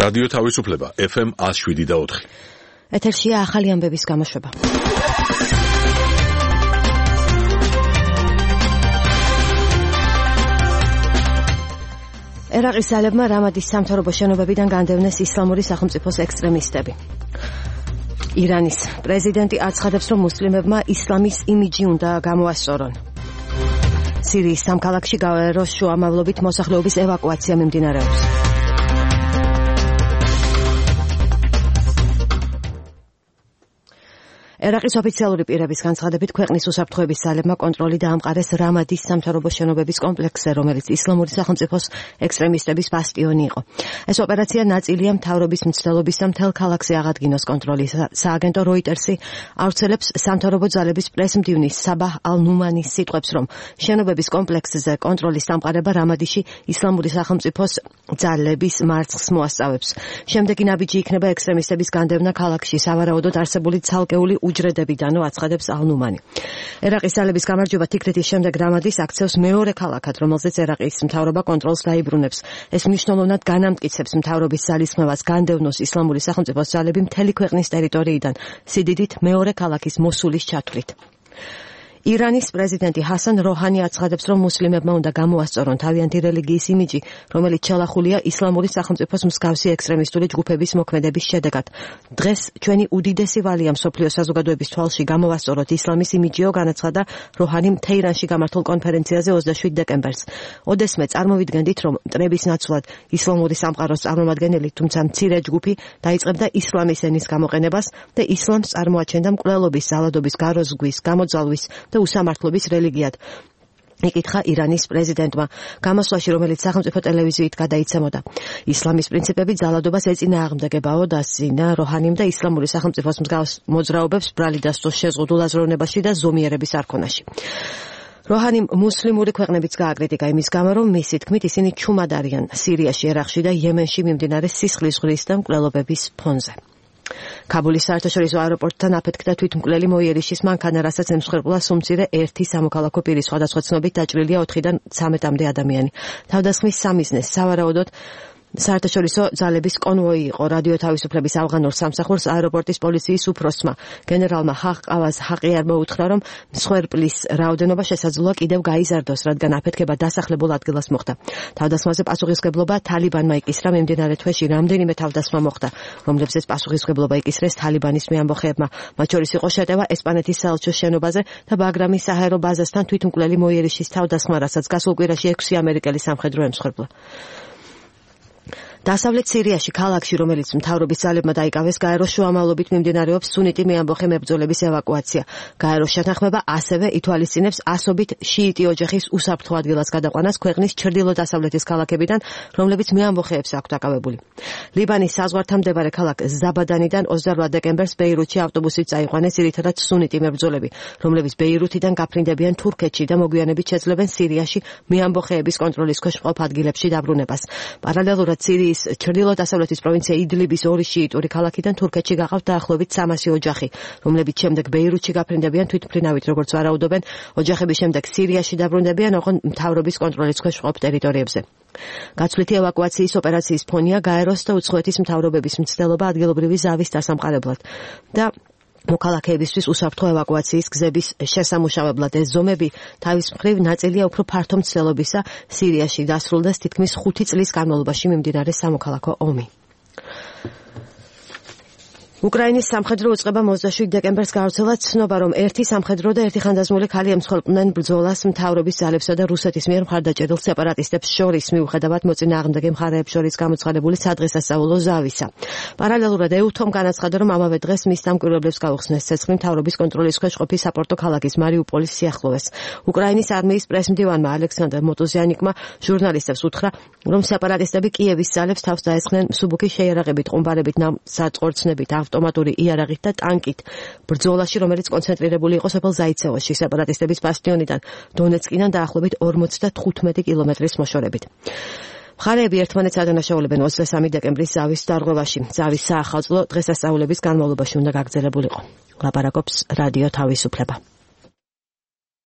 რადიო თავისუფლება FM 107.4. ეთერშია ახალი ამბების გამოშვება. ერაყის ძალებმა რამადის სამთავრობო შენობებიდან განდევნეს ისლამური სახელმწიფოს ექსტრემისტები. ირანის პრეზიდენტი აცხადებს, რომ მუსლიმებმა ისლამის იმიჯი უნდა გამოასწორონ. სირიის სამ ქალაქში გაეროს შუამავლობით მოსახლეობის ევაკუაცია მიმდინარეობს. ერაყის ოფიციალური პირების განცხადებით, ქვეყნის უსაფრთხოების ძალებმა კონტროლი დაამყარეს რამადის სამთავრობო შენობების კომპლექსზე, რომელიც ისლამური სახელმწიფოს ექსტრემისტების ბასტიონი იყო. ეს ოპერაცია ნაწილია მთავრობის მცდელობისა მთელ ქალაქზე აღადგინოს კონტროლი. სააგენტო როიტერსი ავრცელებს სამთავრობო ძალების პრესმდივნის საბაჰ ალ-ნუმანის სიტყვებს, რომ შენობების კომპლექსზე კონტროლის დამყარება რამადიში ისლამური სახელმწიფოს ძალების მარცხს მოასწავებს. შემდეგი ნაბიჯი იქნება ექსტრემისტების განდევნა ქალაქში, სავარაუდოდ არსებული ცალკეული უჯრედებიდანო, აცხადებს ალ-ნუმანი. ერაყის ძალების გამარჯვება თიკრეთის შემდეგ რამადის აქცევს მეორე ქალაქად, რომელზეც ერაყის მთავრობა კონტროლს დაიბრუნებს. ეს მნიშვნელოვნად განამტკიცებს მთავრობის ძალისხმევას განდევნოს ისლამური სახელმწიფოს ძალები მთელი ქვეყნის ტერიტორიიდან, სიდიდით მეორე ქალაქის მოსულის ჩათვლით. ირანის პრეზიდენტი ჰასან როჰანი აცხადებს, რომ მუსლიმებმა უნდა გამოასწორონ თავიანთი რელიგიის იმიჯი, რომელიც ჩალახულია ისლამური სახელმწიფოს მსგავსი ექსტრემისტული ჯგუფების მოქმედების შედეგად. დღეს ჩვენი უდიდესი ვალია მსოფლიო საზოგადოების თვალში გამოვასწოროთ ისლამის იმიჯიო, განაცხადა როჰანიმ თეირანში გამართულ კონფერენციაზე 27 დეკემბერს. ოდესმე წარმოვიდგენდით, რომ მტრების ნაცვლად ისლამური სამყაროს წარმომადგენელი, თუმცა მცირე ჯგუფი დაიწყებდა ისლამის ენის გამოყენებას და ისლამს წარმოაჩენდა მკვლელობის, ზალადობის, გაროზგვის, გამოძალვის და უსამართლობის რელიგიად. იკითხა ირანის პრეზიდენტმა გამოსვლაში, რომელიც სახელმწიფო ტელევიზიით გადაიცემოდა. ისლამის პრინციპები ძალადობას ეწინააღმდეგებაო, დასძინა როჰანიმ და ისლამური სახელმწიფოს მსგავს მოძრაობებს ბრალი დასწოს შეზღუდულ აზროვნებაში და ზომიერების არქონაში. როჰანიმ მუსლიმური ქვეყნებიც გააკრიტიკა იმის გამო, რომ მისი თქმით ისინი ჩუმად არიან სირიაში, ერაყში და იემენში მიმდინარე სისხლის ზღვრის და მკვლელობების ფონზე. ქაბულის საერთაშორისო აეროპორტთან აფეთქდა თვითმკვლელი მოიერიშის მანქანა, რასაც ემსხვერპლა სუმცირე ერთი სამოქალაქო პირის, სხვადასხვა ცნობით დაჭრილია 4-დან 13-მდე ადამიანი. თავდასხმის სამიზნეს სავარაუდოდ საერთაშორისო ძალების კონვოი იყო. რადიო თავისუფლების ავღანურ სამსახურს აეროპორტის პოლიციის უფროსმა გენერალმა ჰაყავაზ ჰაყიარმა უთხრა, რომ მსხვერპლის რაოდენობა შესაძლოა კიდევ გაიზარდოს, რადგან აფეთქება დასახლებულ ადგილას მოხდა. თავდასხმაზე პასუხისმგებლობა თალიბანმა იკისრა. მიმდინარე თვეში რამდენიმე თავდასხმა მოხდა, რომლებზეც პასუხისმგებლობა იკისრეს თალიბანის მეამბოხეებმა. მათ შორის იყო შეტევა ესპანეთის საელჩოს შენობაზე და ბაგრამის საჰაერო ბაზასთან თვითმკვლელი მოიერიშის თავდასხმა, რასაც გასულ კვირაში 6 ამერიკელი სამხედრო ემსხვერპლა. დასავლეთ სირიაში, ქალაქში, რომელიც მთავრობის ძალებმა დაიკავეს, გაეროს შუამავლობით მიმდინარეობს სუნიტი მეამბოხე მებრძოლების ევაკუაცია. გაეროს შეთანხმება ასევე ითვალისწინებს ასობით შიიტი ოჯახის უსაფრთხო ადგილას გადაყვანას ქვეყნის ჩრდილო-დასავლეთის ქალაქებიდან, რომლებიც მეამბოხეებს აქვთ აკავებული. ლიბანის საზღვართან მდებარე ქალაქ ზაბადანიდან 28 დეკემბერს ბეირუთში ავტობუსით წაიყვანეს ძირითადად სუნიტი მებრძოლები, რომლებიც ბეირუთიდან გაფრინდებიან თურქეთში და მოგვიანებით შეძლებენ სირიაში მეამბოხეების კონტროლის ქვეშ მყოფ ადგილებში დაბრუნებას. პარალელურად სირიის ჩრდილო-დასავლეთის პროვინცია იდლიბის ორი შიიტური ქალაქიდან თურქეთში გაყავთ დაახლოებით 300 ოჯახი, რომლებიც შემდეგ ბეირუთში გაფრინდებიან თვითმფრინავით, როგორც ვარაუდობენ. ოჯახების შემდეგ სირიაში დაბრუნდებიან ოღონდ მთავრობის კონტროლის ქვეშ მყოფ ტერიტორიებზე. გაცვლითი ევაკუაციის ოპერაციის ფონია გაეროს და უცხოეთის მთავრობების მცდელობა ადგილობრივი ზავის დასამყარებლად და მოქალაქეებისთვის უსაფრთხო ევაკუაციის გზების შესამუშავებლად. ეს ზომები თავის მხრივ ნაწილია უფრო ფართო მცდელობისა. სირიაში დასრულდეს თითქმის 5 წლის განმავლობაში მიმდინარე სამოქალაქო ომი. უკრაინის სამხედრო უწყება 27 დეკემბერს გავრცელა ცნობა, რომ ერთი სამხედრო და ერთი ხანდაზმული ქალი ემსხვერპლნენ ბრძოლას მთავრობის ძალებსა და რუსეთის მიერ მხარდაჭერილ სეპარატისტებს შორის, მიუხედავად მოწინააღმდეგე მხარეებს შორის გამოცხადებული სადღესასწაულო ზავისა. პარალელურად ეუთომ განაცხადა, რომ ამავე დღეს მის დამკვირვებლებს გაუხსნეს ცეცხლი მთავრობის კონტროლის ქვეშ ყოფილი საპორტო ქალაქის მარიუპოლის სიახლოვეს. უკრაინის არმიის პრესმდივანმა ალექსანდრ მოტოზიანიკმა ჟურნალისტებს უთხრა, რომ სეპარატისტები კიევის ძალებს თავს დაესხნენ მსუბუქი შეიარაღებით, ყუმბარებით, საწყორცნებით, ავტომატური იარაღით და ტანკით. ბრძოლაში, რომელიც კონცენტრირებული იყო სოფელ ზაიცევოში, სეპარატისტების ბასტიონიდან დონეცკიდან დაახლოებით 55 კილომეტრის მოშორებით. მხარეები ერთმანეთს ადანაშაულებენ 23 დეკემბრის ზავის დარღვევაში. ზავის საახალწლო დღესასწაულების განმავლობაში უნდა გაგრძელებულიყო. ლაპარაკობს რადიო თავისუფლება.